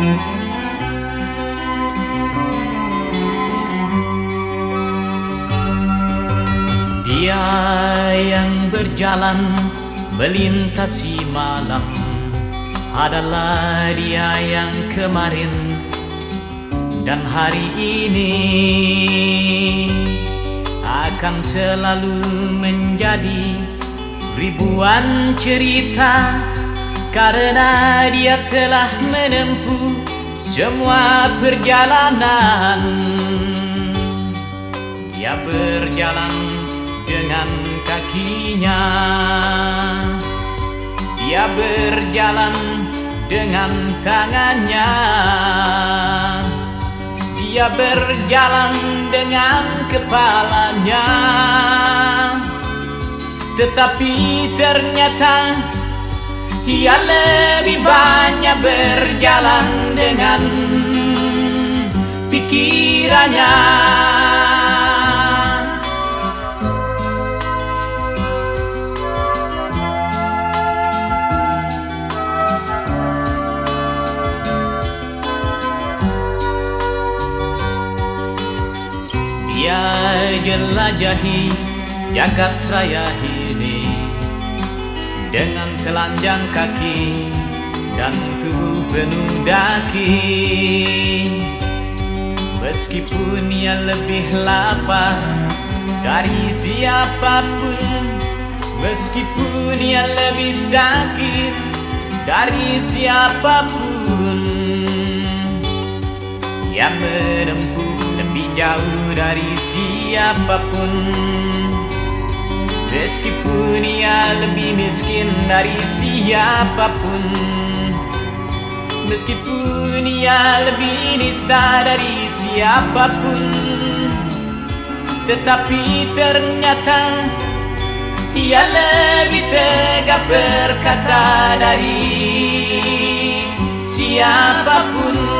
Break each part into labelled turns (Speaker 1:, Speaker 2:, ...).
Speaker 1: Dia yang berjalan melintasi malam adalah dia yang kemarin dan hari ini akan selalu menjadi ribuan cerita, karena dia telah menempuh semua perjalanan. Dia berjalan dengan kakinya, dia berjalan dengan tangannya, dia berjalan dengan kepalanya. Tetapi ternyata ia lebih banyak berjalan dengan pikirannya. Dia jelajahi jagat raya ini dengan telanjang kaki dan tubuh penuh daki. Meskipun ia lebih lapar dari siapapun, meskipun ia lebih sakit dari siapapun, ia menempuh lebih jauh dari siapapun. Meskipun ia lebih miskin dari siapapun, meskipun ia lebih nista dari siapapun, tetapi ternyata ia lebih tegak perkasa dari siapapun.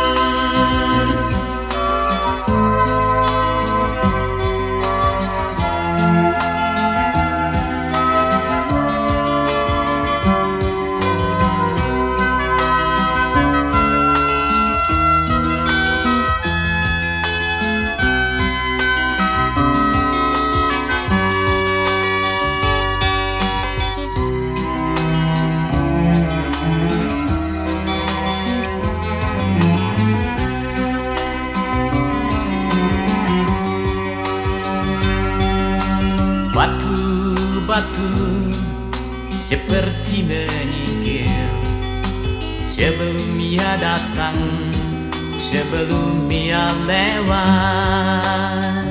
Speaker 1: Batu-batu seperti menyingkir sebelum ia datang, sebelum ia lewat.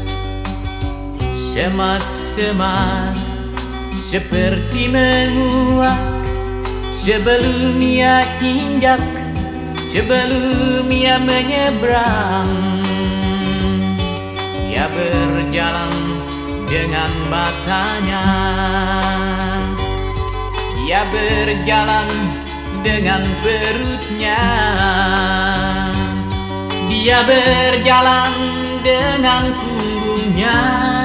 Speaker 1: Semak-semak seperti menguak sebelum ia injak, sebelum ia menyeberang. Ia berjalan dengan matanya, ia berjalan dengan perutnya, dia berjalan dengan punggungnya.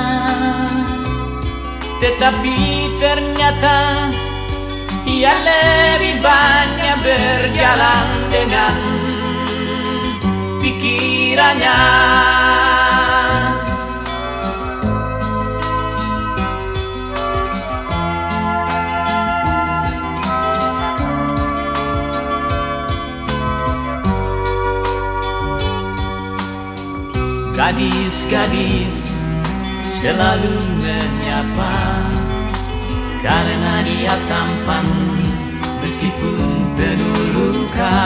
Speaker 1: Tetapi ternyata ia lebih banyak berjalan dengan pikirannya. Gadis-gadis selalu menyapa karena dia tampan meskipun penuh luka.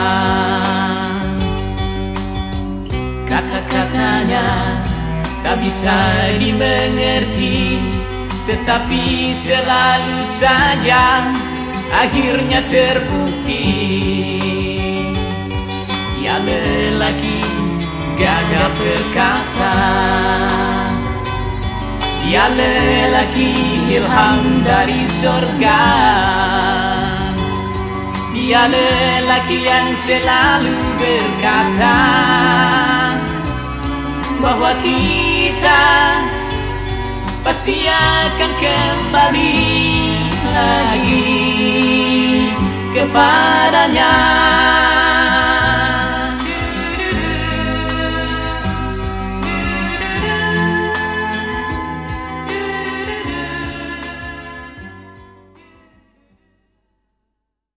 Speaker 1: Kata-katanya tak bisa dimengerti, tetapi selalu saja akhirnya terbukti. Dia lelaki gagah perkasa, dia lelaki ilham dari sorga, dia lelaki yang selalu berkata bahwa kita pasti akan kembali lagi kepadanya.